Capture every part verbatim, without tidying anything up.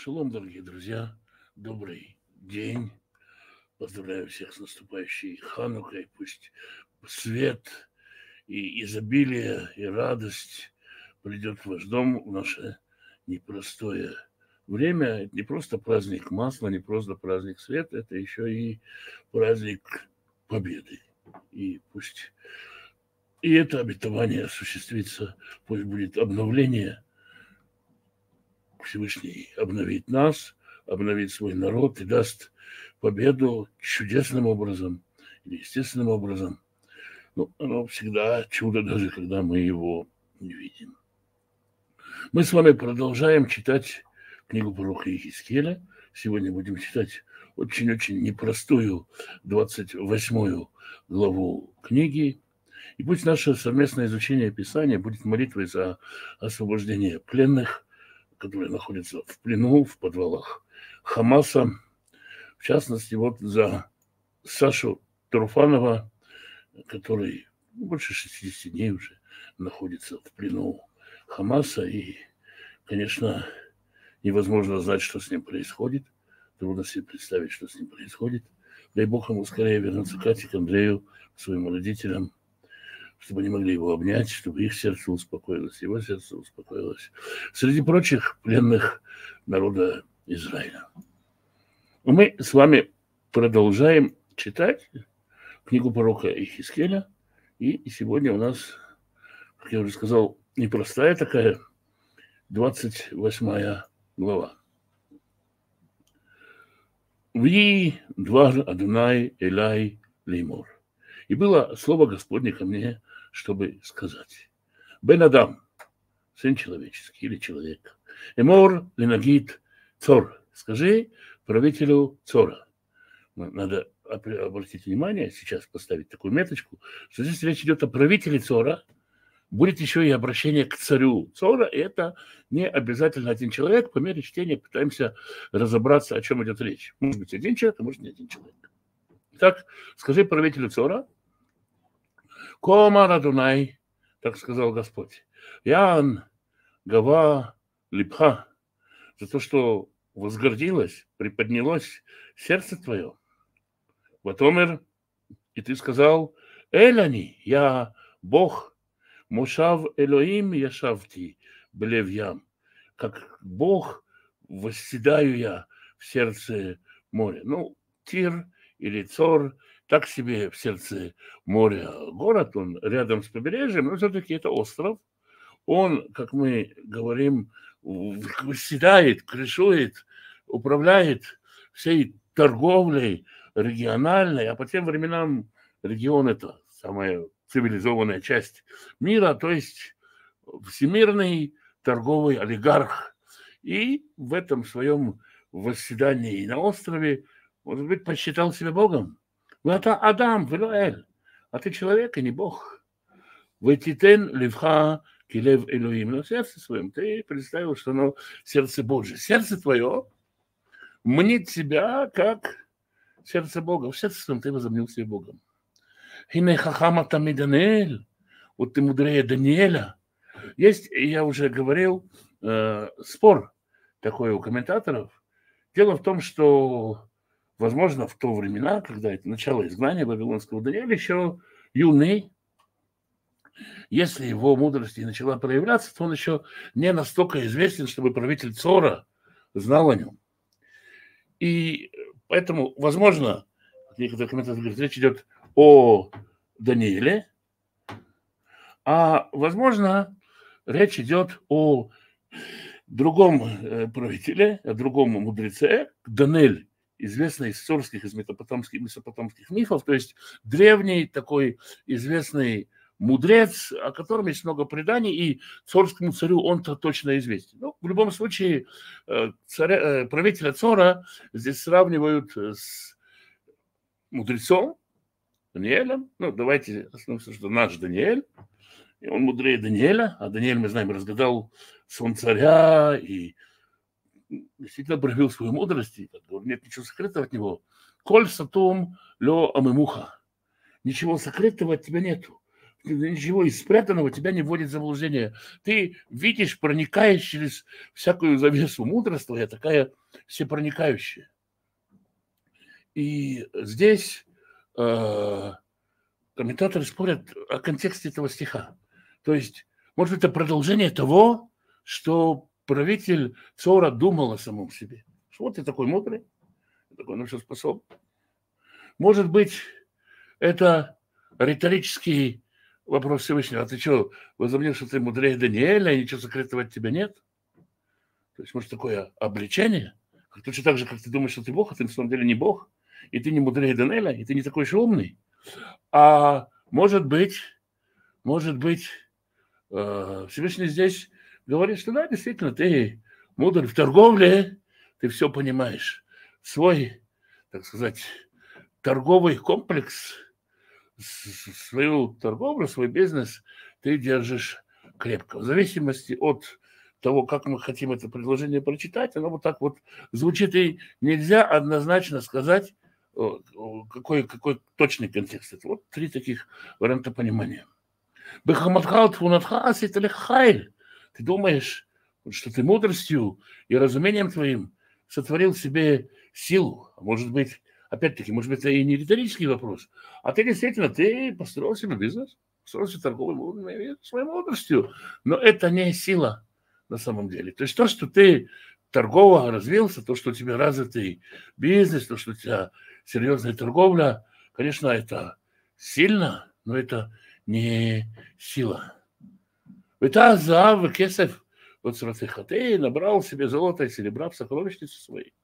Шалом, дорогие друзья, добрый день. Поздравляю всех с наступающей Ханукой. Пусть свет и изобилие, и радость придет в ваш дом в наше непростое время. Это не просто праздник масла, не просто праздник света, это еще и праздник победы. И пусть и это обетование осуществится, пусть будет обновление. Всевышний обновит нас, обновит свой народ и даст победу чудесным образом или естественным образом. Но оно всегда чудо, даже когда мы его не видим. Мы с вами продолжаем читать книгу пророка Иезекииля. Сегодня будем читать очень-очень непростую двадцать восьмую главу книги. И пусть наше совместное изучение Писания будет молитвой за освобождение пленных, которые находятся в плену, в подвалах Хамаса. В частности, вот за Сашу Труфанова, который больше шестидесяти дней уже находится в плену Хамаса. И, конечно, невозможно знать, что с ним происходит. Трудно себе представить, что с ним происходит. Дай Бог ему скорее вернуться к Кате, к Андрею, к своим родителям, чтобы они могли его обнять, чтобы их сердце успокоилось, его сердце успокоилось. Среди прочих пленных народа Израиля. Мы с вами продолжаем читать книгу пророка Иезекииля. И сегодня у нас, как я уже сказал, непростая такая двадцать восьмая глава. «Ви двар Адонай Элай леймор». И было слово Господне ко мне, чтобы сказать: «Бен Адам, сын человеческий или человек, эмор ленагид цор». Скажи правителю Цора. Надо обратить внимание, сейчас поставить такую меточку, что здесь речь идет о правителе Цора. Будет еще и обращение к царю Цора, и это не обязательно один человек. По мере чтения пытаемся разобраться, о чем идет речь. Может быть, один человек, а может, не один человек. Итак, скажи правителю Цора: «Кома Адонай», так сказал Господь, «Ян гава липха», за то, что возгордилось, приподнялось сердце твое. Ватомер, и ты сказал: «Элани, я Бог, мушав Элоим яшавти белев ям», как Бог восседаю я в сердце моря. Ну, Тир или Цор, так себе в сердце моря город, он рядом с побережьем, но все-таки это остров. Он, как мы говорим, восседает, крышует, управляет всей торговлей региональной, а по тем временам регион – это самая цивилизованная часть мира, то есть всемирный торговый олигарх. И в этом своем восседании на острове, может быть, посчитал себя Богом. Это Адам, Велоэль, а ты человек, и не Бог. Ветитен ливха килев Элоим, но в сердце своем ты представил, что оно сердце Божие. Сердце твое мнит себя как сердце Бога. В сердце своем ты возомнил себя Богом. Хине хахама тамид Даниэль, вот ты мудрее Даниэля. Есть, я уже говорил, э, спор такой у комментаторов. Дело в том, что, возможно, в то времена, когда это начало изгнания вавилонского, Даниэль еще юный. Если его мудрость и начала проявляться, то он еще не настолько известен, чтобы правитель Цора знал о нем. И поэтому, возможно, некоторые комментаторы говорят, речь идет о Данииле, а, возможно, речь идет о другом правителе, о другом мудреце, Даниэль, известный из цорских, из месопотамских, месопотамских мифов, то есть древний такой известный мудрец, о котором есть много преданий, и цорскому царю он-то точно известен. Ну, в любом случае, царя, правителя Цора здесь сравнивают с мудрецом Даниэлем. Ну, давайте остановимся, что наш Даниэль, и он мудрее Даниэля, а Даниэль, мы знаем, разгадал сон царя и действительно проявил свою мудрость, и нет ничего скрытого от него. Коль сатум лё амемуха. Ничего сокрытого от тебя нету. ничего из спрятанного тебя не вводит в заблуждение. Ты видишь, проникаешь через всякую завесу. Мудрость твоя такая всепроникающая. И здесь э, комментаторы спорят о контексте этого стиха. То есть, может, это продолжение того, что правитель Цора думал о самом себе. Что вот ты такой мудрый, такой, ну, все способен. Может быть, это риторический вопрос Всевышнего. А ты что, возомнил, что ты мудрее Даниэля, и ничего закрытого от тебя нет? То есть, может, такое обличение? Точно так же, как ты думаешь, что ты Бог, а ты на самом деле не Бог, и ты не мудрее Даниэля, и ты не такой же умный. А может быть, может быть, Всевышний здесь говорит, что да, действительно, ты мудр в торговле, ты все понимаешь. Свой, так сказать, торговый комплекс, свою торговлю, свой бизнес ты держишь крепко. В зависимости от того, как мы хотим это предложение прочитать, оно вот так вот звучит, и нельзя однозначно сказать, какой, какой точный контекст. Это вот три таких варианта понимания. Ты думаешь, что ты мудростью и разумением твоим сотворил себе силу. Может быть, опять-таки, может быть, это и не риторический вопрос, а ты действительно, ты построил себе бизнес, построил себе торговый своей мудростью, но это не сила на самом деле. То есть то, что ты торгово развился, то, что у тебя развитый бизнес, то, что у тебя серьезная торговля, конечно, это сильно, но это не сила. Это зав, кесев, вот ты набрал себе золото и серебра в сокровищнице своей.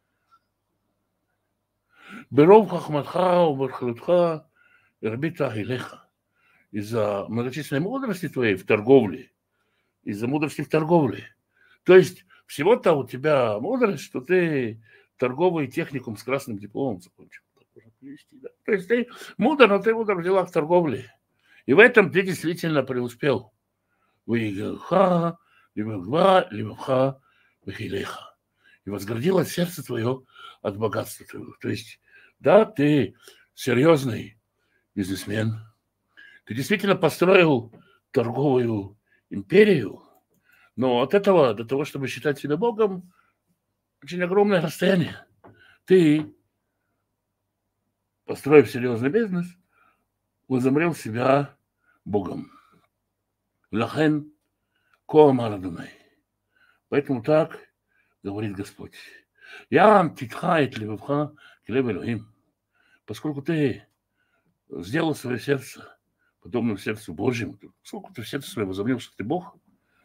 Беров хахматха убархалутха ирбита илеха. Из-за многочисленной мудрости твоей в торговле, из-за мудрости в торговле. То есть всего-то у тебя мудрость, что ты торговый техникум с красным дипломом закончил. Да? То есть ты мудр, но ты мудр в делах торговли. И в этом ты действительно преуспел. Выиграха, либо либо и возгордилось сердце твое от богатства твоего. То есть, да, ты серьезный бизнесмен, ты действительно построил торговую империю, но от этого до того, чтобы считать себя Богом, очень огромное расстояние. Ты, построив серьезный бизнес, возомнил себя Богом. Лахен коамар Адонай. Поэтому так говорит Господь. Я титхает левха клев Элохим. Поскольку ты сделал свое сердце подобным сердцу Божьему, поскольку ты в сердце своем возомнил, что ты Бог,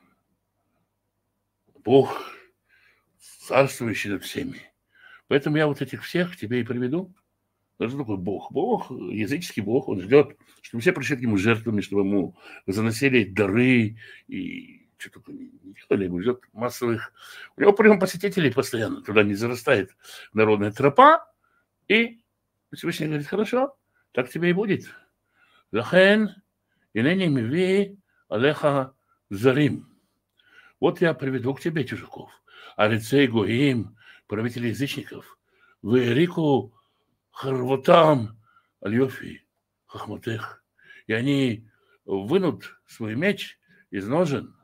Бог, царствующий над всеми. Поэтому я вот этих всех тебе и приведу. Что такое Бог? Бог, языческий Бог, он ждет, чтобы все пришли к нему жертвами, чтобы ему заносили дары и что только не делали, ему ждет массовых. У него прием посетителей постоянно, туда не зарастает народная тропа, и Всевышний говорит, хорошо, так тебе и будет. Лахен, инени миви алеха зарим. Вот я приведу к тебе чужаков. Арицей гоим, правители язычников, в Иерику харвотам альёфи хахматех. И они вынут свой меч из ножен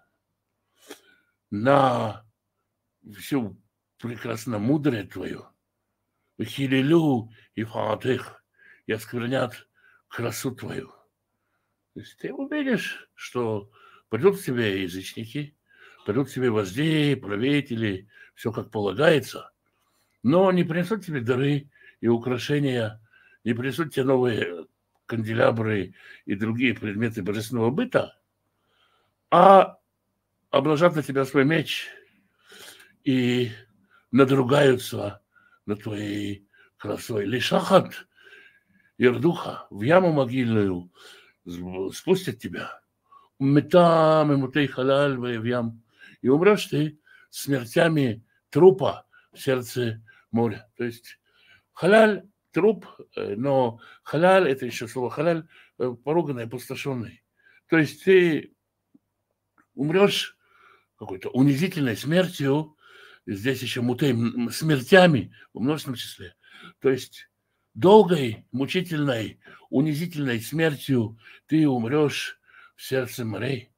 на всю прекрасно мудрое твое. Хилилю и фаатех. И осквернят красу твою. То есть ты увидишь, что придут к тебе язычники, придут к тебе вожди, правители, все как полагается, но не принесут тебе дары и украшения, не принесут тебе новые канделябры и другие предметы божественного быта, а обнажат на тебя свой меч и надругаются над твоей красой. Лишахат Ирдуха в яму могильную спустят тебя. Метам и мутей халаль в ям. И умрешь ты смертями трупа в сердце моря. То есть халаль – труп, но халаль – это еще слово халаль, поруганный, опустошенный. То есть ты умрешь какой-то унизительной смертью, здесь еще мутей, смертями в множественном числе. То есть долгой, мучительной, унизительной смертью ты умрешь в сердце морей.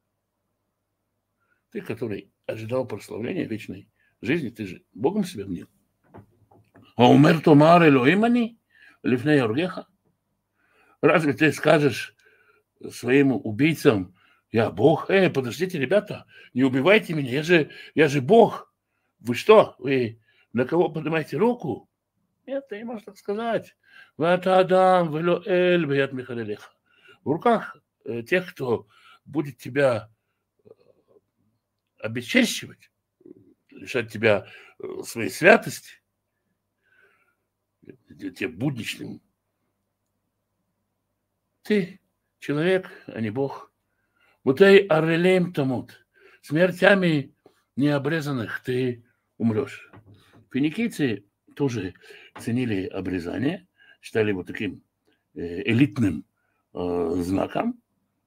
Ты, который ожидал прославления вечной жизни, ты же Богом себя мнил. А умер томар Элоимани, лифней оргеха. Разве ты скажешь своим убийцам: я Бог? Эй, подождите, ребята, не убивайте меня, я же, я же Бог. Вы что, вы на кого поднимаете руку? Нет, ты не можешь так сказать. В руках тех, кто будет тебя обесчещивать, лишать тебя своей святости, тебе будничным. Ты человек, а не Бог. Вот и арелем тамут. Смертями необрезанных ты умрешь. Финикийцы тоже ценили обрезание, считали его таким элитным э, знаком.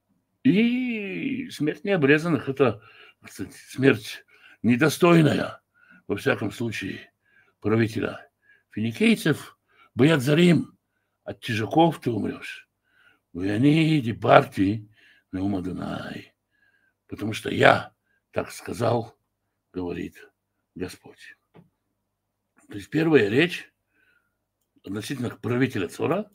И смерть необрезанных – это, кстати, смерть недостойная, во всяком случае, правителя финикийцев. Боят за Рим, от чужаков ты умрешь. Вы они, департи, Неума Адонай. Потому что я так сказал, говорит Господь. То есть первая речь относительно правителя Цора.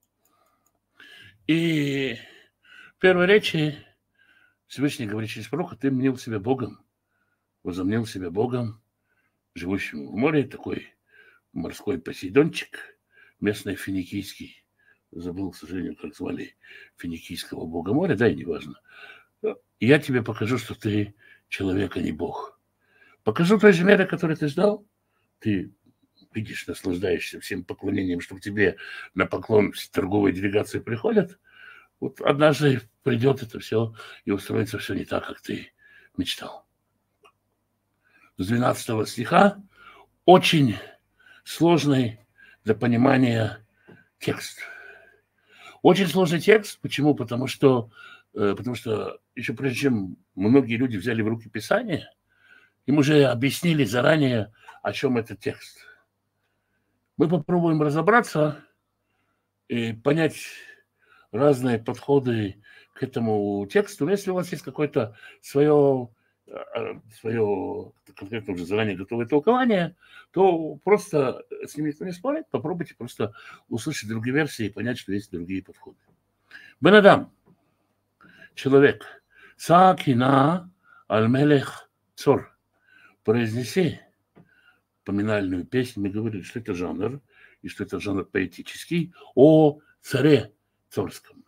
И в первой речи Всевышний говорит через пророка: ты мнил себя Богом, возомнил себя Богом, живущим в море, такой морской Посейдончик, местный финикийский. Забыл, к сожалению, как звали финикийского бога моря, да, и неважно. Я тебе покажу, что ты человек, а не Бог. Покажу той же меры, которую ты ждал. Ты видишь, наслаждаешься всем поклонением, что к тебе на поклон торговые делегации приходят. Вот однажды придет это все и устроится все не так, как ты мечтал. С двенадцатого стиха очень сложный для понимания текст. Очень сложный текст. Почему? Потому что, потому что еще прежде чем многие люди взяли в руки Писание, им уже объяснили заранее, о чем этот текст. Мы попробуем разобраться и понять разные подходы к этому тексту. Но если у вас есть какое-то свое, свое конкретно уже заранее готовое толкование, то просто с ним никто не спорит. Попробуйте просто услышать другие версии и понять, что есть другие подходы. Бен Адам, человек, Сакина аль-Мелех Цор, произнеси поминальную песню. Мы говорили, что это жанр, и что это жанр поэтический, о царе цорском.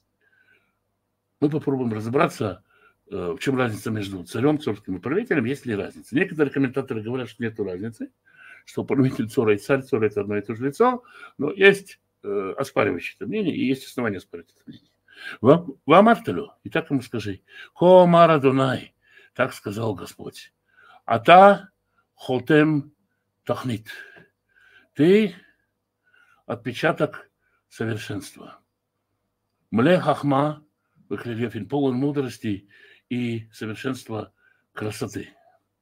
Мы попробуем разобраться, в чем разница между царем цорским и правителем, есть ли разница. Некоторые комментаторы говорят, что нет разницы, что правитель Цора и царь Цора – это одно и то же лицо, но есть э, оспаривающие это мнение, и есть основания оспаривать это мнение. Вам Артелю, и так ему скажи: Ко Мара Дунай, так сказал Господь. Ата хотем тахнит. Ты отпечаток совершенства. Мле хахма, выхлелефин, полон мудрости и совершенства красоты.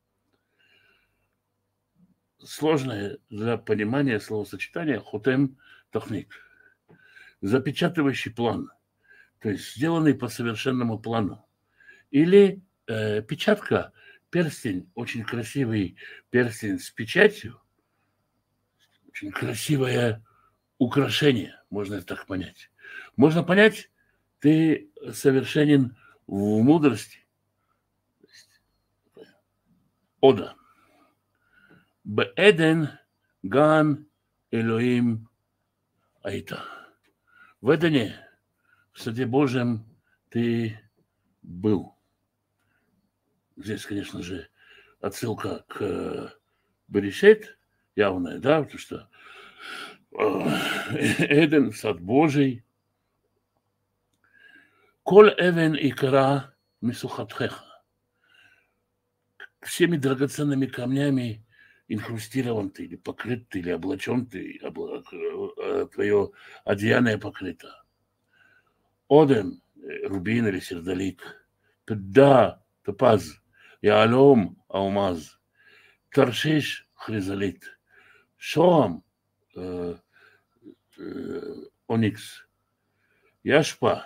Сложное для понимания словосочетание хотем тахнит. Запечатывающий план, то есть сделанный по совершенному плану. Или э, печатка, перстень, очень красивый перстень с печатью, очень красивое украшение, можно это так понять. Можно понять, ты совершенен в мудрости. Ода. Беэден ган Элоим айта. В Эдене, в Саде Божьем, ты был. Здесь, конечно же, отсылка к Берешит, явная, да, потому что Эден, сад Божий. Коль эвен икра мисухатхеха. Всеми драгоценными камнями инхрустирован ты, или покрыт ты, или облачен ты, обла... твое одеяние покрыто. Оден, рубин или сердолик, пда, топаз, яалом, аумаз, таршиш, хризолит, шоам, э, оникс, яшпа,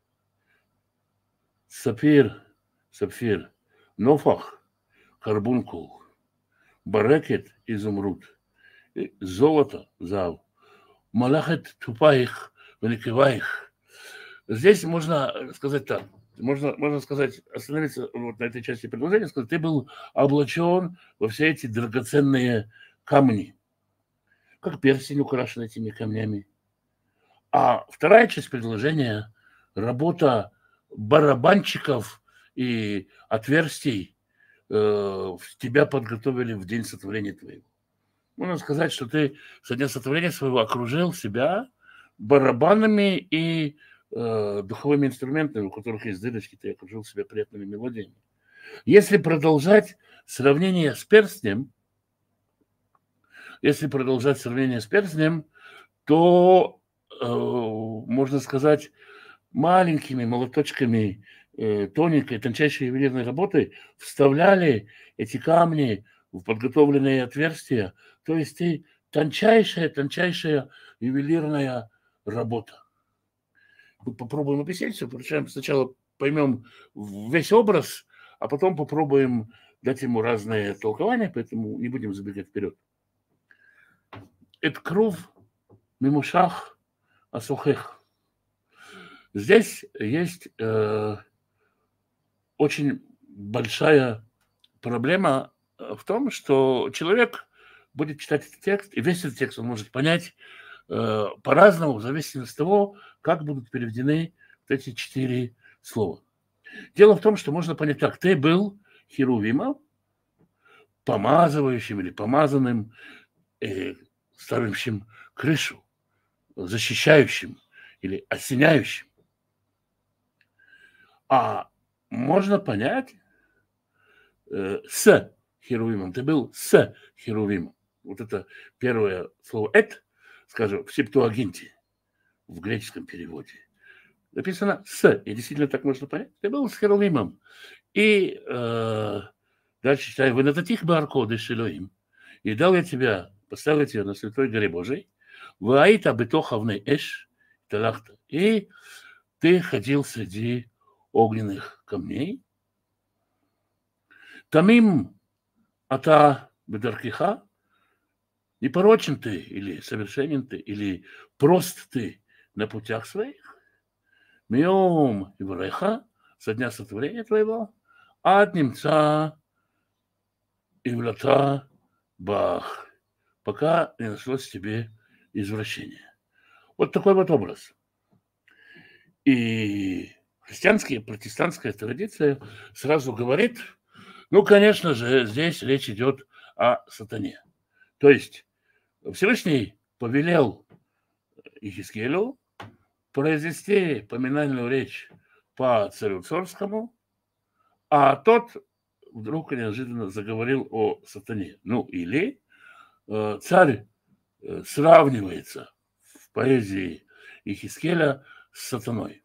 сапфир, сапфир, нофах, карбункул, барекет, изумруд, золото, зал, малахет, тупаих, великиваих. Здесь можно сказать так. Можно, можно сказать, остановиться вот на этой части предложения, сказать, ты был облачен во все эти драгоценные камни, как перстень украшен этими камнями. А вторая часть предложения – работа барабанщиков и отверстий э, тебя подготовили в день сотворения твоего. Можно сказать, что ты со дня сотворения своего окружил себя барабанами и э, духовыми инструментами, у которых есть дырочки, ты окружил себя приятными мелодиями. Если продолжать сравнение с перстнем, если продолжать сравнение с перстнем, то э, можно сказать, маленькими молоточками э, тоненькой, тончайшей ювелирной работы вставляли эти камни в подготовленные отверстия. То есть и тончайшая, тончайшая ювелирная работа. Мы попробуем описать все, причем сначала поймем весь образ, а потом попробуем дать ему разные толкования, поэтому не будем забегать вперед. Это крув мимушах асухех. Здесь есть э, очень большая проблема в том, что человек будет читать этот текст, и весь этот текст он может понять э, по-разному, в зависимости от того, как будут переведены вот эти четыре слова. Дело в том, что можно понять так. Ты был херувимом, помазывающим или помазанным, э, ставящим крышу, защищающим или осеняющим. А можно понять э, с херувимом. Ты был с херувимом. Вот это первое слово «эт», скажем, в септуагинте, в греческом переводе, написано «с». И действительно так можно понять. Ты был с херувимом. И э, дальше читаю: «Вынататих баркоды шилоим». И дал я тебя, поставил я тебя на святой горе Божией. «Ваита бетохавный эш талахта». И ты ходил среди огненных камней. Тамим ата бедаркиха. Непорочен ты, или совершенен ты, или прост ты на путях своих. Миом ивреха, со дня сотворения твоего, ад немца ивлата бах, пока не нашлось тебе извращение. Вот такой вот образ. И христианская, протестантская традиция сразу говорит, ну, конечно же, здесь речь идет о сатане. То есть Всевышний повелел Ихискелю произвести поминальную речь по царю Цорскому, а тот вдруг неожиданно заговорил о сатане. Ну, или э, царь э, сравнивается в поэзии Ихискеля с сатаной.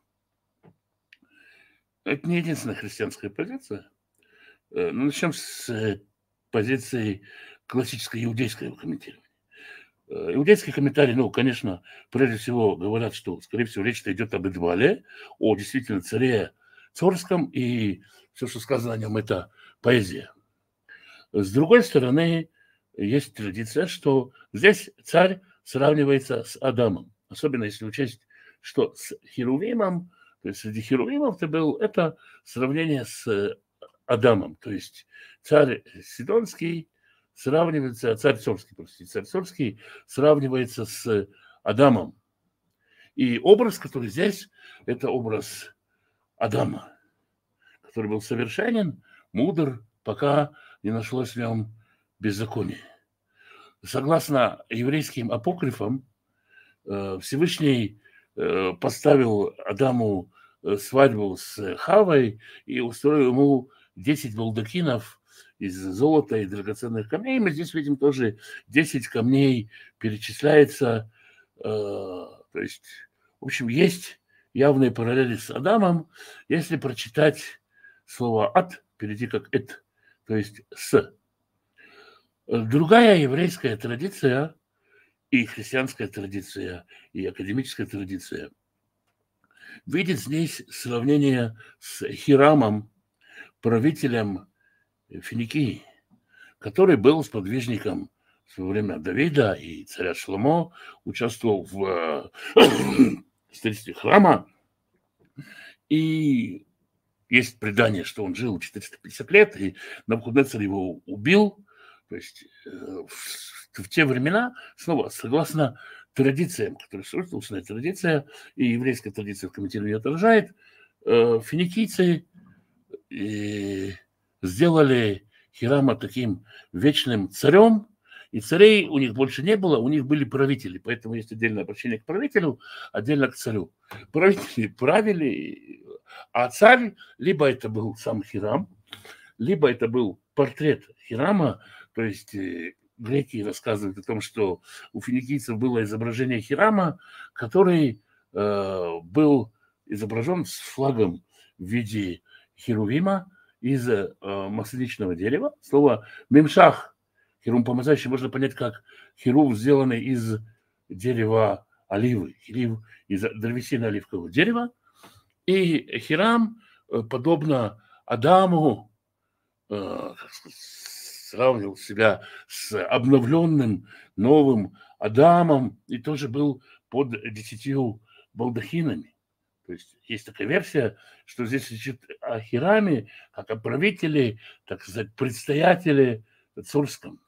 Это не единственная христианская позиция. Э, ну, начнем с э, позиции классической иудейского комментирования. Иудейские комментарии, ну, конечно, прежде всего говорят, что, скорее всего, речь-то идет об Эдвале, о действительно царе Цорском, и все, что сказано о нем, это поэзия. С другой стороны, есть традиция, что здесь царь сравнивается с Адамом, особенно если учесть, что с Херувимом, то есть среди Херувимов ты был, это сравнение с Адамом, то есть царь Сидонский сравнивается, царь Цорский, простите, царь Цорский сравнивается с Адамом. И образ, который здесь, это образ Адама, который был совершенен, мудр, пока не нашлось в нем беззакония. Согласно еврейским апокрифам, Всевышний поставил Адаму свадьбу с Хавой и устроил ему десять балдакинов из золота и драгоценных камней. Мы здесь видим тоже десять камней перечисляется. Э, то есть, в общем, есть явные параллели с Адамом, если прочитать слово «ад» впереди как «эт», то есть «с». Другая еврейская традиция и христианская традиция, и академическая традиция видит здесь сравнение с Хирамом, правителем Финикии, который был сподвижником в свое время Давида и царя Шломо, участвовал в строительстве храма. И есть предание, что он жил четыреста пятьдесят лет, и Навуходоносор его убил. То есть в, в те времена, снова, согласно традициям, которые существуют, устная традиция, и еврейская традиция в комментировании отражает, финикийцы сделали Хирама таким вечным царем, и царей у них больше не было, у них были правители. Поэтому есть отдельное обращение к правителю, отдельно к царю. Правители правили, а царь, либо это был сам Хирам, либо это был портрет Хирама. То есть греки рассказывают о том, что у финикийцев было изображение Хирама, который э, был изображен с флагом в виде херувима из э, масличного дерева. Слово «мемшах», херувим помазающий, можно понять как херувим, сделанный из дерева оливы, херувим из древесины оливкового дерева. И Хирам, подобно Адаму, э, сравнивал себя с обновленным новым Адамом и тоже был под десятью балдахинами. То есть есть такая версия, что здесь речь о Хираме, как о правителе, так сказать, предстоятеле царском.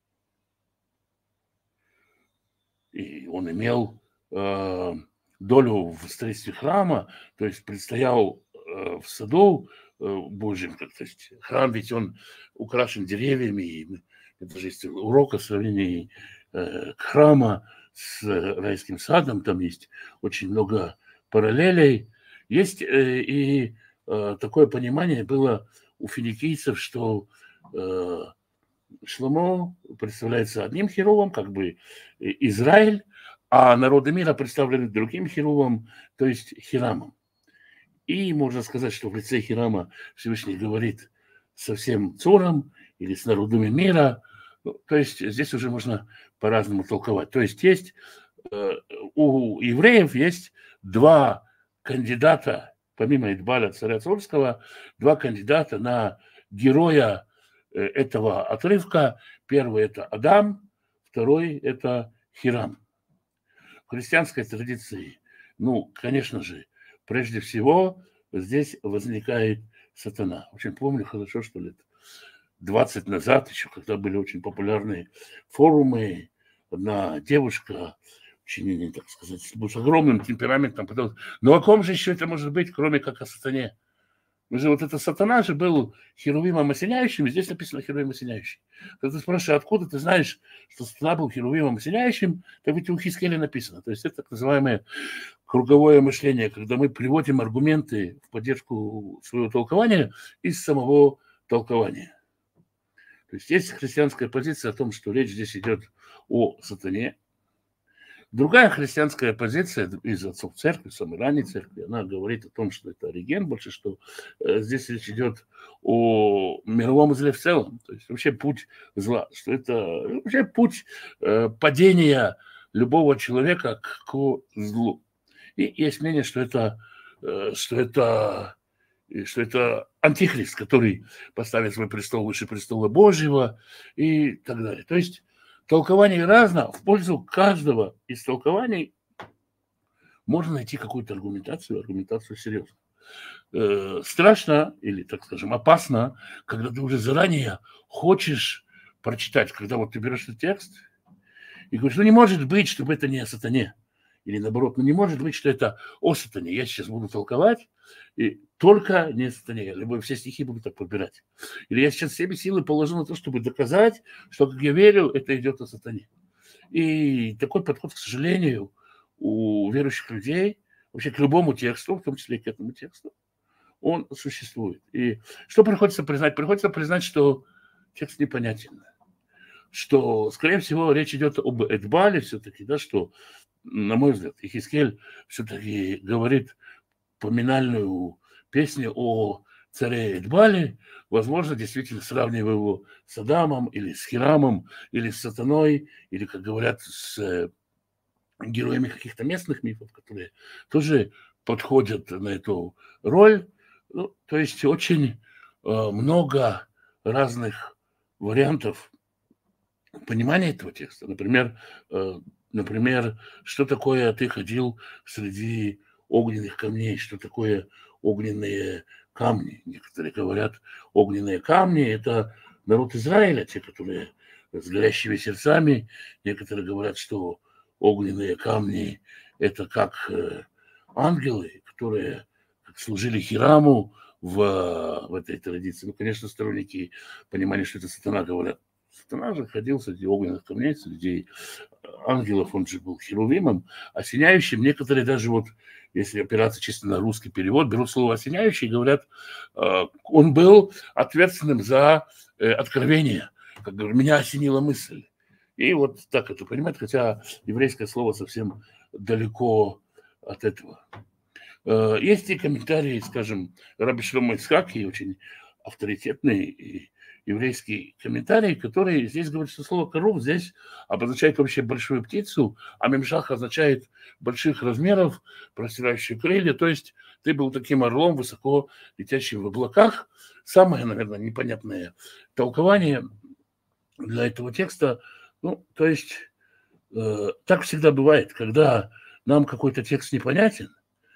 И он имел э, долю в строительстве храма, то есть предстоял э, в саду э, Божьем. То есть храм ведь он украшен деревьями. И это же есть урок о сравнении э, храма с райским садом. Там есть очень много параллелей. Есть э, и э, такое понимание было у финикийцев, что э, Шломо представляется одним херувом, как бы Израиль, а народы мира представлены другим херувом, то есть Хирамом. И можно сказать, что в лице Хирама Всевышний говорит со всем цором или с народами мира. Ну, то есть здесь уже можно по-разному толковать. То есть есть э, у евреев есть два кандидата, помимо Идбаля, царя Цорского, два кандидата на героя этого отрывка. Первый – это Адам, второй – это Хирам. В христианской традиции, ну, конечно же, прежде всего здесь возникает сатана. Очень помню хорошо, что лет двадцать назад, еще когда были очень популярные форумы, одна девушка, очень, так сказать, с огромным темпераментом, потому, ну о ком же еще это может быть, кроме как о сатане? Мы же, вот это сатана же был херувимом осеняющим, и здесь написано херувим осеняющий. Когда ты спрашиваешь, откуда ты знаешь, что сатана был херувимом осеняющим, так ведь у Хискеля написано. То есть это так называемое круговое мышление, когда мы приводим аргументы в поддержку своего толкования из самого толкования. То есть есть христианская позиция о том, что речь здесь идет о сатане. Другая христианская позиция из отцов церкви, самой ранней церкви, она говорит о том, что это Ориген больше, что э, здесь речь идет о мировом зле в целом, то есть вообще путь зла, что это вообще путь э, падения любого человека к, к злу. И есть мнение, что это, э, что это, что это антихрист, который поставит свой престол выше престола Божьего и так далее. То есть толкований разно, в пользу каждого из толкований можно найти какую-то аргументацию, аргументацию серьезную. Э, страшно или, так скажем, опасно, когда ты уже заранее хочешь прочитать, когда вот ты берешь этот текст и говоришь, ну не может быть, чтобы это не о сатане. Или наоборот, ну не может быть, что это о сатане. Я сейчас буду толковать, и только не о сатане. Либо все стихи буду так подбирать. Или я сейчас все силы положу на то, чтобы доказать, что, как я верю, это идет о сатане. И такой подход, к сожалению, у верующих людей, вообще к любому тексту, в том числе и к этому тексту, он существует. И что приходится признать? Приходится признать, что текст непонятен. Что, скорее всего, речь идет об Эдбале все-таки, да, что, на мой взгляд, Ихискель все-таки говорит поминальную песню о царе Эдбали, возможно, действительно сравнивая его с Адамом или с Хирамом, или с Сатаной, или, как говорят, с героями каких-то местных мифов, которые тоже подходят на эту роль. Ну, то есть очень э, много разных вариантов понимания этого текста. Например, э, например, что такое «ты ходил среди огненных камней», что такое огненные камни. Некоторые говорят, огненные камни – это народ Израиля, те, которые с горящими сердцами. Некоторые говорят, что огненные камни – это как э, ангелы, которые служили Хираму в, в этой традиции. Ну, конечно, сторонники понимания, что это сатана, говорят. Сатана же ходил среди огненных камней, среди ангелов, он же был херувимом, осеняющим. Некоторые даже вот, если опираться чисто на русский перевод, берут слово «осеняющий» и говорят, он был ответственным за откровение. Как говорю, меня осенила мысль. И вот так это понимать, хотя еврейское слово совсем далеко от этого. Есть и комментарии, скажем, Раби Шломо Ицхаки, очень авторитетный еврейский комментарий, который здесь говорит, что слово «коров» здесь обозначает вообще большую птицу, а мемшах означает больших размеров, простирающие крылья, то есть ты был таким орлом, высоко летящим в облаках. Самое, наверное, непонятное толкование для этого текста, ну, то есть э, так всегда бывает, когда нам какой-то текст непонятен,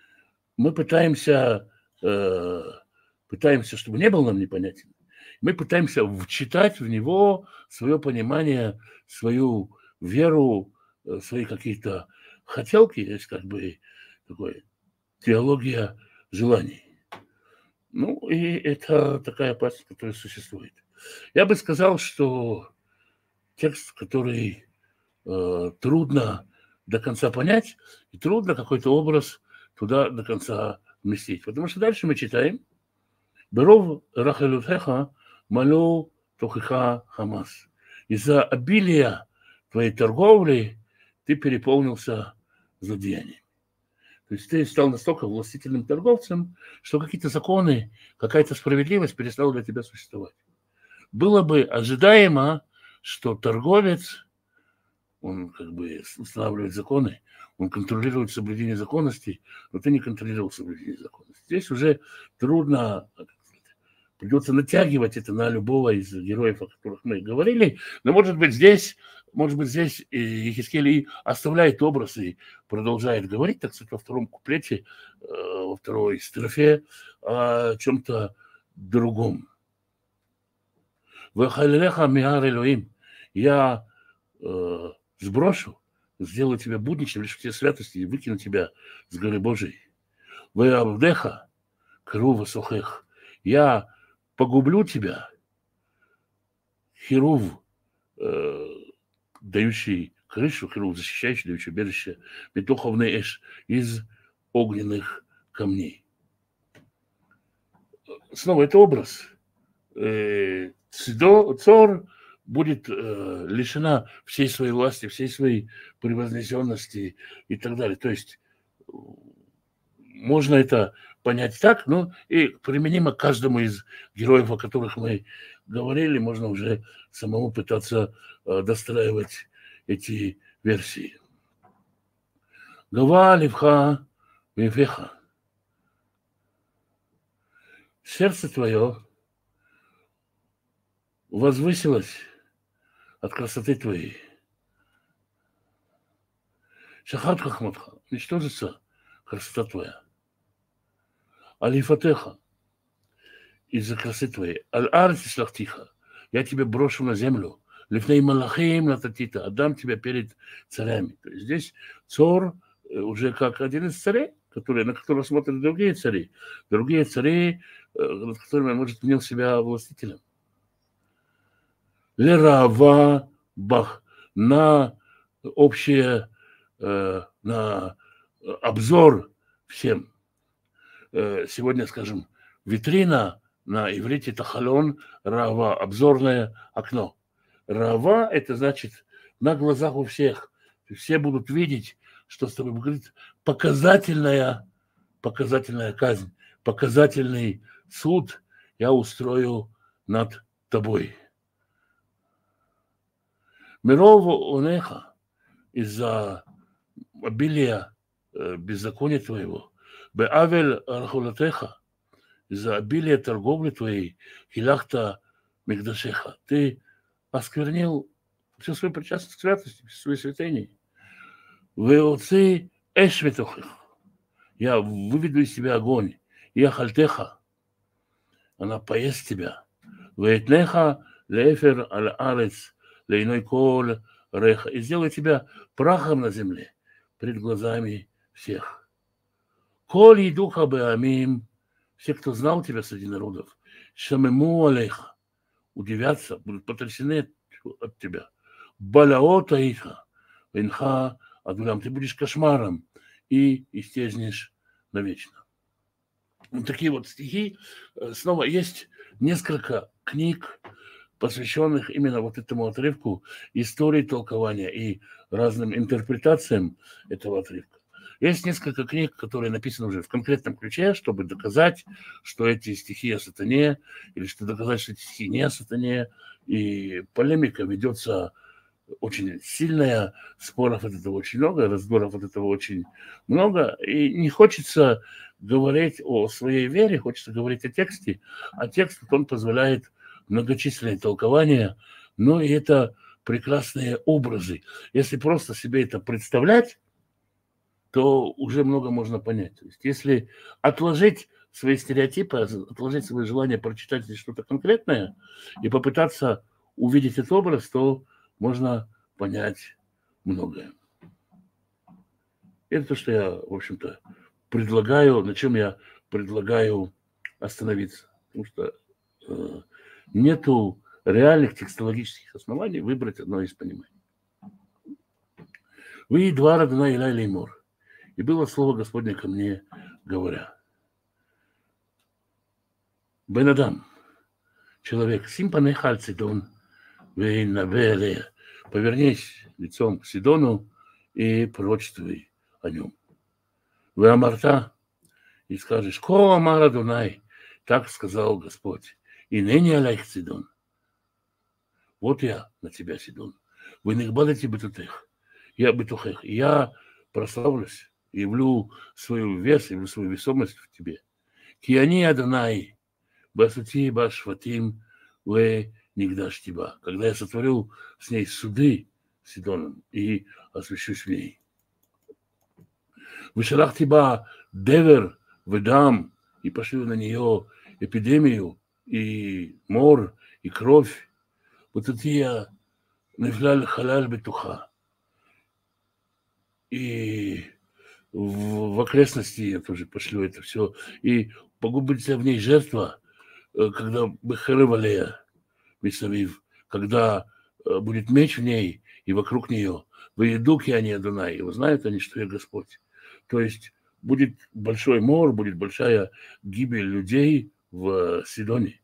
мы пытаемся, э, пытаемся, чтобы не был нам непонятен, мы пытаемся вчитать в него свое понимание, свою веру, свои какие-то хотелки, есть как бы такой теология желаний. Ну, и это такая опасность, которая существует. Я бы сказал, что текст, который э, трудно до конца понять, и трудно какой-то образ туда до конца вместить. Потому что дальше мы читаем «Беров рахелутеха малю тохиха хамас». Из-за обилия твоей торговли ты переполнился злодеянием. То есть ты стал настолько властительным торговцем, что какие-то законы, какая-то справедливость перестала для тебя существовать. Было бы ожидаемо, что торговец, он как бы устанавливает законы, он контролирует соблюдение законности, но ты не контролировал соблюдение законности. Здесь уже трудно, придется натягивать это на любого из героев, о которых мы говорили. Но, может быть, здесь, может быть, здесь Йехескель и оставляет образ и продолжает говорить, так сказать, во втором куплете, во второй строфе о чем-то другом. «Вехалилеха миар Элоим». Я э, сброшу, сделаю тебя будничным, лишь все святости и выкину тебя с горы Божией. «Веавдеха крува сохех». Я погублю тебя, херув, э, дающий крышу, херув, защищающий, дающий убежище, метоховный эш, из огненных камней. Снова это образ. Э, Цор будет э, лишена всей своей власти, всей своей превознесенности и так далее. То есть можно это понять так, ну и применимо к каждому из героев, о которых мы говорили, можно уже самому пытаться э, достраивать эти версии. Гава ливха вефеха. Сердце твое возвысилось от красоты твоей. Шахат хахматха. Ничтожится красота твоя. Алифатеха, из-за красы твоей. Аль-арти шлахтиха, я тебя брошу на землю. Лифней малахим нататита, отдам тебя перед царями. То есть здесь цор уже как один из царей, который, на которого смотрят другие цари. Другие цари, над которыми он может мнил себя властителем. Лерава бах, на общее, на обзор всем. Сегодня, скажем, витрина на иврите тахалон, рава, обзорное окно. Рава – это значит на глазах у всех. Все будут видеть, что с тобой говорит показательная, показательная казнь, показательный суд, я устрою над тобой. Мирову онеха, из-за обилия э, беззакония твоего, беавель архулатеха, из-за обилия торговли твоей, хилахта мигдашеха, ты осквернил всю свою причастность к святости, всю свою святыней. Веоци эшветохих, я выведу из тебя огонь, я хальтеха, она поест тебя. Вейтнеха лефер аль-арец, лейной кол реха, и сделаю тебя прахом на земле пред глазами всех. Коль и духа беамим, все, кто знал тебя среди народов, шамему алейха, удивятся, будут потрясены от тебя. Балаота иха, венха адулям, ты будешь кошмаром и исчезнешь навечно. Вот такие вот стихи. Снова есть несколько книг, посвященных именно вот этому отрывку, истории толкования и разным интерпретациям этого отрывка. Есть несколько книг, которые написаны уже в конкретном ключе, чтобы доказать, что эти стихи о сатане, или что доказать, что эти стихи не о сатане. И полемика ведется очень сильная, споров от этого очень много, разборов от этого очень много. И не хочется говорить о своей вере, хочется говорить о тексте. А текст, он позволяет многочисленные толкования, но и это прекрасные образы. Если просто себе это представлять, то уже много можно понять. То есть если отложить свои стереотипы, отложить свои желания прочитать здесь что-то конкретное и попытаться увидеть этот образ, то можно понять многое. Это то, что я, в общем-то, предлагаю, на чем я предлагаю остановиться. Потому что э, нету реальных текстологических оснований выбрать одно из пониманий. Вы два родна Илай Леймор. И было слово Господне ко мне, говоря: Бен Адам, человек, симпанехаль Сидон, вейнавеле, повернись лицом к Сидону и пророчествуй о нем. Вы амарта, и скажешь: Ко амар Адонай, так сказал Господь, и ныне алейх Сидон. Вот я на тебя, Сидон. Вы не гбадайте бетутех, я бетухех, я прославлюсь, явлю свою вес, явлю свою весомость в тебе. Киани Адонай, басути башватим, вы нигдаш тебя. Когда я сотворю с ней суды, Сидоном, и освящусь в ней. Вышалах тебя девер, выдам, и пошлю на нее эпидемию, и мор, и кровь. Вот это я нефляль халяль бетуха. И в, в окрестности я тоже пошлю это все. И погубится в ней жертва, когда бехарывалея, мисавив, когда будет меч в ней и вокруг нее. Выедуки они Адонай, и узнают они, что я Господь. То есть будет большой мор, будет большая гибель людей в Сидоне.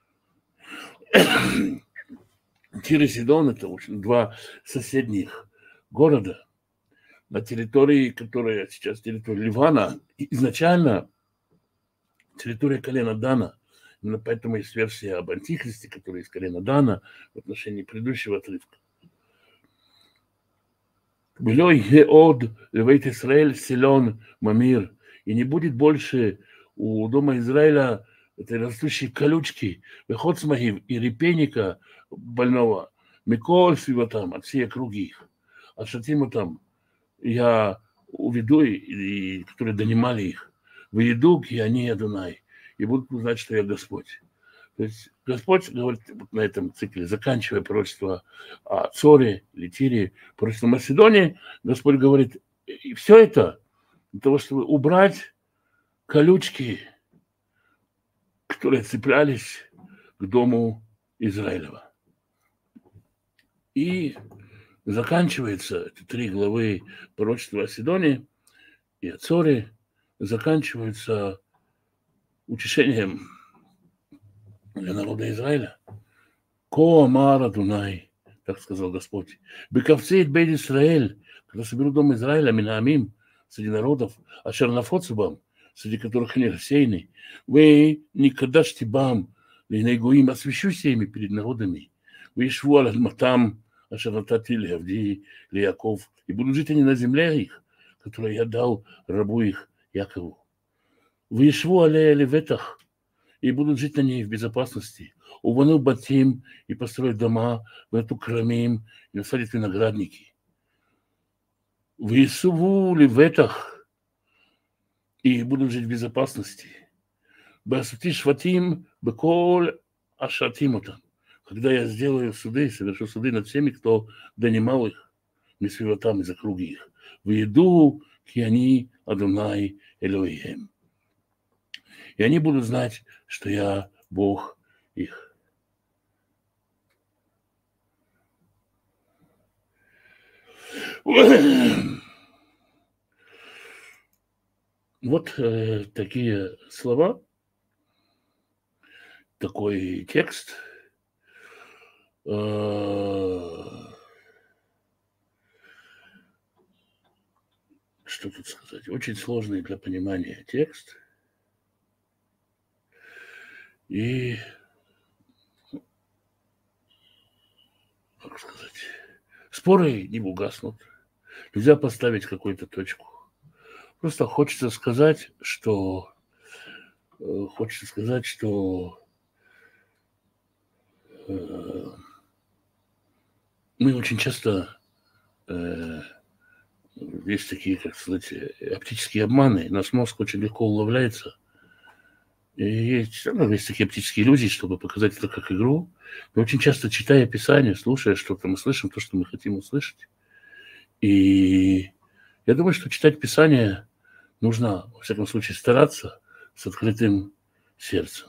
Тир и Сидон – это очень два соседних города на территории, которая сейчас территория Ливана, изначально территория колена Дана. Именно поэтому есть версия об Антихристе, который из колена Дана в отношении предыдущего отрывка. «Белой геод левейт Исраэль силен мамир». И не будет больше у дома Израиля этой растущей колючки, выход смагив и репейника больного, миколь там от всей округи их. От шатима там я уведу, и, и, которые донимали их, выеду, и они Адонай, и будут знать, что я Господь. То есть Господь говорит вот на этом цикле, заканчивая пророчество о Цоре, Литире, пророчество Македонии, Господь говорит: и все это для того, чтобы убрать колючки, которые цеплялись к дому Израилева. И заканчивается эти три главы пророчества о Сидоне и о Цоре, заканчиваются утешением для народа Израиля. Ко амар Адонай, так сказал Господь. Бековцеет бейт Исраэль, когда соберу дом Израиля, минаамим, среди народов, а шернафоцубам, среди которых они рассеяны. Вы никогда штибам, Лейнегуим, освящуся ими перед народами. Вишву аль-матам, ашаратати леавди, леяков. И будут жить они на земле их, которую я дал рабу их Якову. Вишву аль-леветах, и будут жить на ней в безопасности. Увану батим, и построят дома, в эту крамим, и насадят виноградники. Висуву леветах, и будут жить в безопасности. Басути шватим, беколь ашатимота. Когда я сделаю суды, совершу суды над всеми, кто донимал их, месвиватам из округи их. Веду киани Адонай Элоием. И они будут знать, что я Бог их. Вот э, такие слова, такой текст. Э, что тут сказать? Очень сложный для понимания текст. И, как сказать, споры не угаснут. Нельзя поставить какую-то точку. Просто хочется сказать, что э, хочется сказать, что э, мы очень часто э, есть такие, как сказать, оптические обманы. Наш мозг очень легко уловляется. И есть, ну, есть такие оптические иллюзии, чтобы показать это как игру. Но очень часто, читая Писание, слушая что-то, мы слышим то, что мы хотим услышать. И я думаю, что читать Писание нужно, во всяком случае, стараться с открытым сердцем.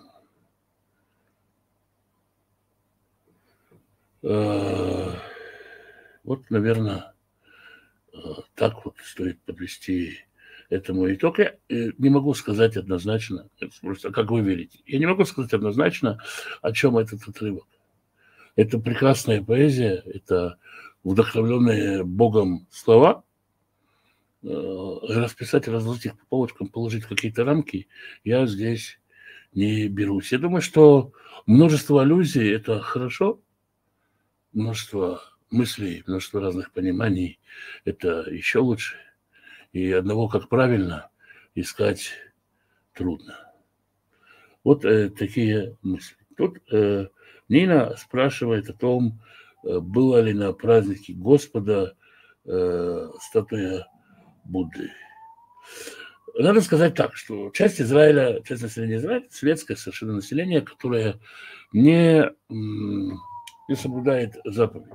Вот, наверное, так вот стоит подвести этому итог. Я не могу сказать однозначно, просто как вы верите, я не могу сказать однозначно, о чем этот отрывок. Это прекрасная поэзия, это вдохновленные Богом слова. Расписать, разложить их по полочкам, положить какие-то рамки, я здесь не берусь. Я думаю, что множество аллюзий – это хорошо, множество мыслей, множество разных пониманий – это еще лучше. И одного, как правильно, искать трудно. Вот э, такие мысли. Тут э, Нина спрашивает о том, э, была ли на празднике Господа э, статуя Будды. Надо сказать так, что часть Израиля, часть населения Израиля, светское совершенно население, которое не, не соблюдает заповедь.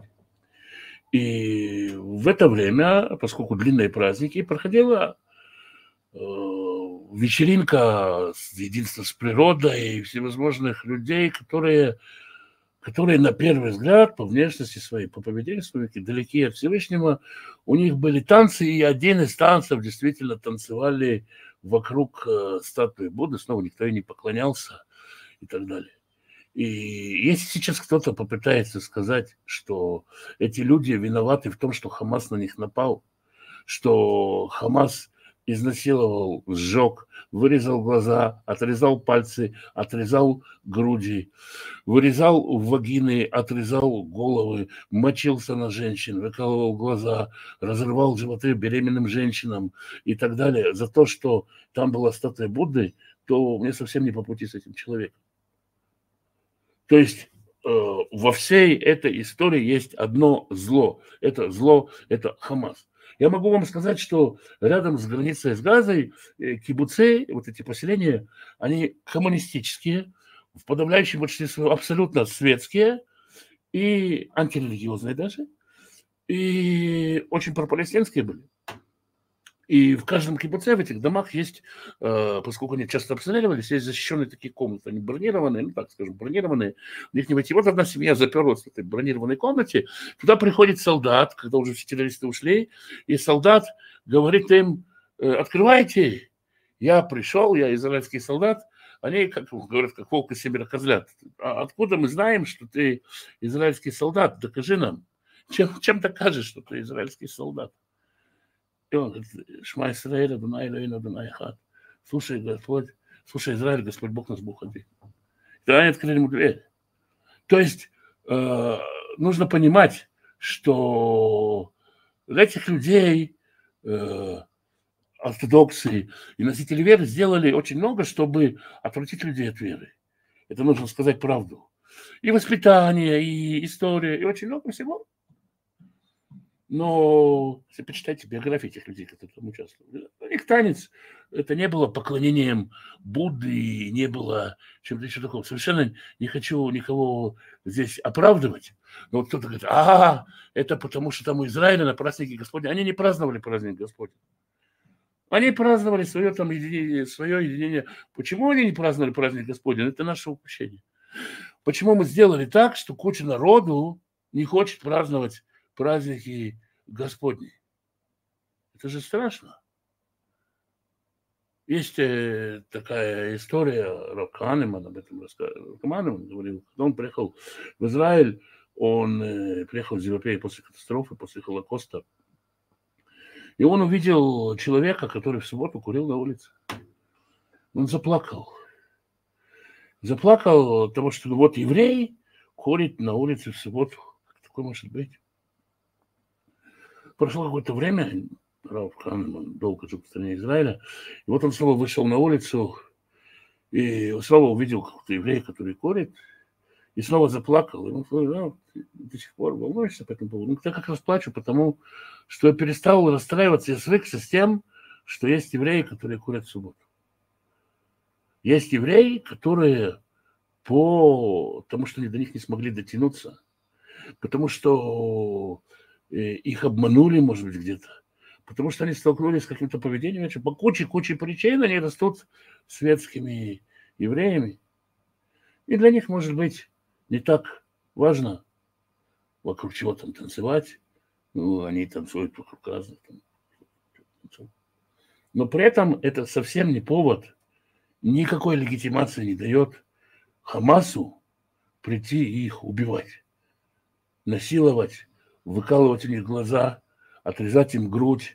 И в это время, поскольку длинные праздники, проходила э, вечеринка единственно с природой и всевозможных людей, которые, которые на первый взгляд по внешности своей, по поведению своей, далеки от Всевышнего. У них были танцы, и один из танцев действительно танцевали вокруг э, статуи Будды, снова никто ей не поклонялся и так далее. И если сейчас кто-то попытается сказать, что эти люди виноваты в том, что Хамас на них напал, что Хамас изнасиловал, сжег, вырезал глаза, отрезал пальцы, отрезал груди, вырезал вагины, отрезал головы, мочился на женщин, выкалывал глаза, разрывал животы беременным женщинам и так далее, за то, что там была статуя Будды, то мне совсем не по пути с этим человеком. То есть э, во всей этой истории есть одно зло. Это зло, это Хамас. Я могу вам сказать, что рядом с границей с Газой э, кибуцы, вот эти поселения, они коммунистические, в подавляющем большинстве своем абсолютно светские и антирелигиозные даже, и очень пропалестинские были. И в каждом кибуце, в этих домах есть, э, поскольку они часто обстреливались, есть защищенные такие комнаты, они бронированные, ну так скажем, бронированные, в них не войти. Вот одна семья заперлась в этой бронированной комнате, туда приходит солдат, когда уже все террористы ушли, и солдат говорит им, э, открывайте, я пришел, я израильский солдат. Они, как говорят, как волк и семеро козлят. А откуда мы знаем, что ты израильский солдат? Докажи нам. Чем, чем докажешь, что ты израильский солдат? И он говорит, Шма Исраэль, Адонай Элоэйну, Адонай Эхад. Слушай, Господь, слушай, Израиль, Господь Бог наш, Бог один. Да, они открыли ему дверь. То есть э, нужно понимать, что для этих людей э, ортодоксы и носители веры сделали очень много, чтобы отвратить людей от веры. Это нужно сказать правду. И воспитание, и история, и очень много всего. Но если почитайте биографии этих людей, которые там участвовали, у них танец, это не было поклонением Будды, не было чем-то еще такого. Совершенно не хочу никого здесь оправдывать. Но вот кто-то говорит, а, это потому что там у Израиля на празднике Господня. Они не праздновали праздник Господня. Они праздновали свое, там, единение, свое единение. Почему они не праздновали праздник Господень? Это наше упущение. Почему мы сделали так, что куча народу не хочет праздновать праздники Господни? Это же страшно. Есть э, такая история, Рав Канеман об этом рассказывал. Канеман говорил, когда он приехал в Израиль, он э, приехал из Европы после катастрофы, после Холокоста. И он увидел человека, который в субботу курил на улице. Он заплакал. Заплакал, потому что ну, вот еврей курит на улице в субботу. Как такое может быть? Прошло какое-то время, Рав Канеман долго жил в стране Израиля, и вот он снова вышел на улицу, и снова увидел какого-то еврея, который курит, и снова заплакал. И он сказал, да, до сих пор волнуешься по этому поводу? Ну, я как раз плачу, потому что я перестал расстраиваться, я свыкся с тем, что есть евреи, которые курят в субботу. Есть евреи, которые по тому, что они до них не смогли дотянуться, потому что их обманули, может быть, где-то, потому что они столкнулись с каким-то поведением, по куче-куче причин они растут светскими евреями. И для них, может быть, не так важно, вокруг чего там танцевать. Ну, они танцуют вокруг разных. Но при этом это совсем не повод, никакой легитимации не дает Хамасу прийти и их убивать, насиловать, выкалывать у них глаза, отрезать им грудь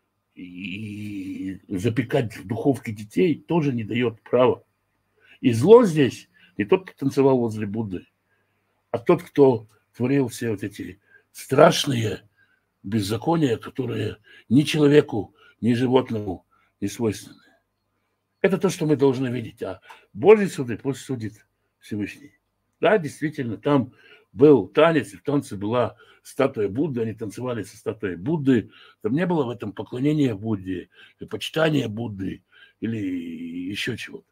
и запекать в духовке детей тоже не дает права. И зло здесь не тот, кто танцевал возле Будды, а тот, кто творил все вот эти страшные беззакония, которые ни человеку, ни животному не свойственны. Это то, что мы должны видеть. А Божьи суды пусть судит Всевышний. Да, действительно, там был танец, и в танце была статуя Будды, они танцевали со статуей Будды. Там не было в этом поклонения Будде, почитания Будды или еще чего-то.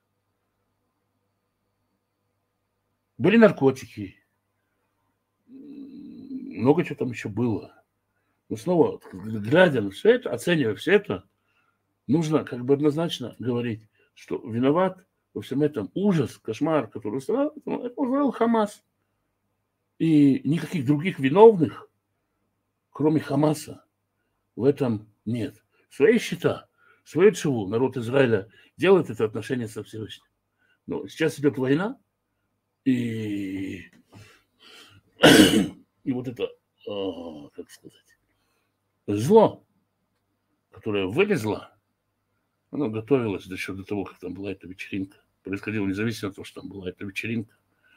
Были наркотики, много чего там еще было. Но снова, глядя на все это, оценивая все это, нужно как бы однозначно говорить, что виноват во всем этом ужас, кошмар, который устроил, это устроил Хамас. И никаких других виновных, кроме Хамаса, в этом нет. Свои счета, свою тшуву народ Израиля делает это отношение со Всевышним. Но сейчас идет война, и, и вот это, как сказать, зло, которое вылезло, оно готовилось еще до того, как там была эта вечеринка. Происходило независимо от того, что там была эта вечеринка.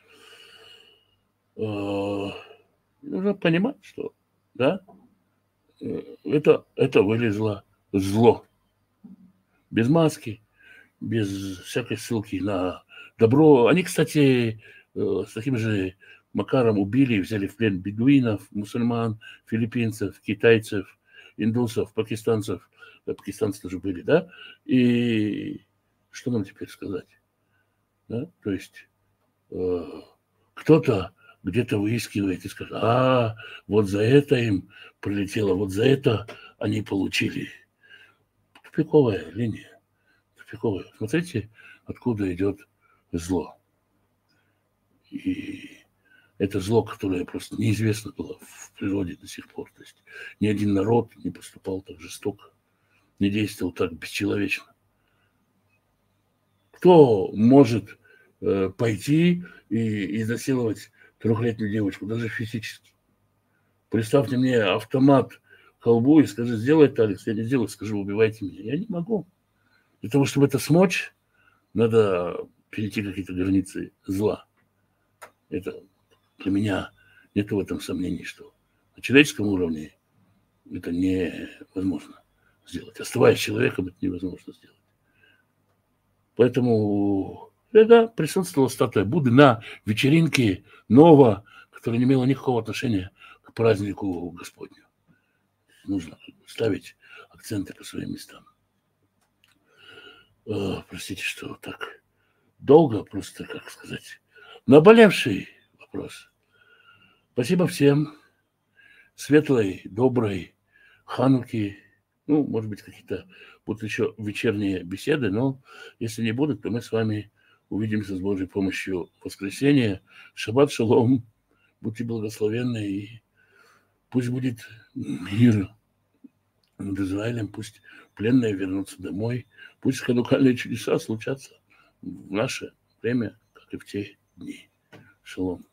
Нужно понимать, что да, это, это вылезло зло. Без маски, без всякой ссылки на добро. Они, кстати, с таким же макаром убили и взяли в плен бедуинов, мусульман, филиппинцев, китайцев, индусов, пакистанцев. Пакистанцы тоже были, да? И что нам теперь сказать? Да? То есть э, кто-то где-то выискивает и скажет, а, вот за это им прилетело, вот за это они получили. Тупиковая линия. Тупиковая. Смотрите, откуда идет зло. И это зло, которое просто неизвестно было в природе до сих пор. То есть ни один народ не поступал так жестоко, не действовал так бесчеловечно. Кто может э, пойти и изнасиловать трехлетнюю девочку, даже физически? Представьте мне автомат к колбу и скажи, сделай это, Алекс, я не сделаю, скажи, убивайте меня. Я не могу. Для того, чтобы это смочь, надо перейти какие-то границы зла. Это для меня нет в этом сомнений, что на человеческом уровне это невозможно сделать. Оставаясь человеком, это невозможно сделать. Поэтому да, присутствовала статуя Будды на вечеринке Нова, которая не имела никакого отношения к празднику Господню. Нужно ставить акценты по своим местам. О, простите, что так долго, просто, как сказать, наболевший вопрос. Спасибо всем. Светлой, доброй Хануки. Ну, может быть, какие-то будут еще вечерние беседы, но если не будут, то мы с вами увидимся с Божьей помощью в воскресенье. Шаббат шалом. Будьте благословенны, и пусть будет мир над Израилем, пусть пленные вернутся домой, пусть ханукальные чудеса случатся в наше время, как и в те дни. Шалом.